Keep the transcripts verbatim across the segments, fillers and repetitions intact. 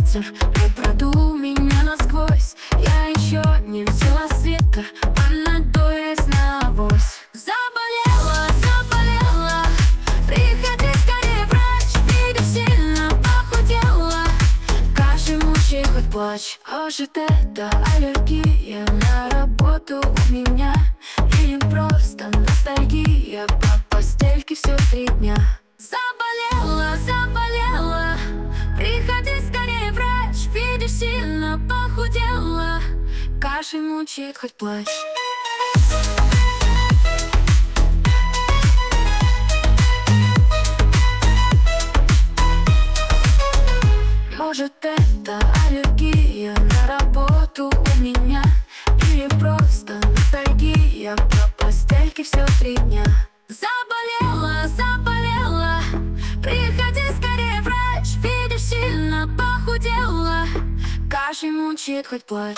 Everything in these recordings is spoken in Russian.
ветер приподул меня насквозь. Я еще не видела света, а надуясь на авось. Заболела, заболела, приходи скорее, врач. Видишь, сильно похудела, кашель мучает, хоть плачь. Может, это аллергия на работу у меня, или просто ностальгия по постельке все три дня. Заболела, заболела, приходи скорее, врач. Видишь, сильно похудела, кашель мучает, хоть плачь. Может, это аллергия на работу у меня, или просто ностальгия по постельке все три дня. Заболела, заболела, приходи скорее, врач. Видишь, сильно похудела, кашель мучает, хоть плачь.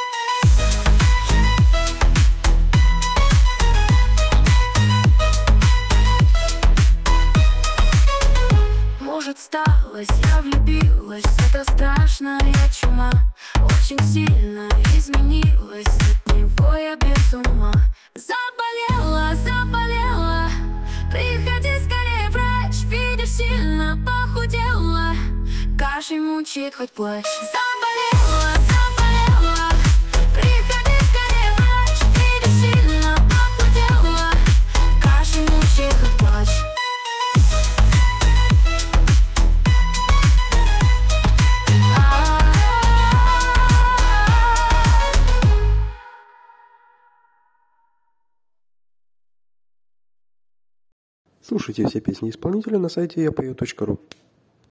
Может, сталось, я влюбилась, это страшная чума. Очень сильно изменилась, от него я без ума. Заболела, заболела, приходи скорее, врач. Видишь, сильно похудела, кашель мучает, хоть плачь. Заболела, заболела, приходи скорее, врач. Видишь, сильно похудела, кашель мучает, хоть плачь. Слушайте все песни исполнителя на сайте я пою точка ру.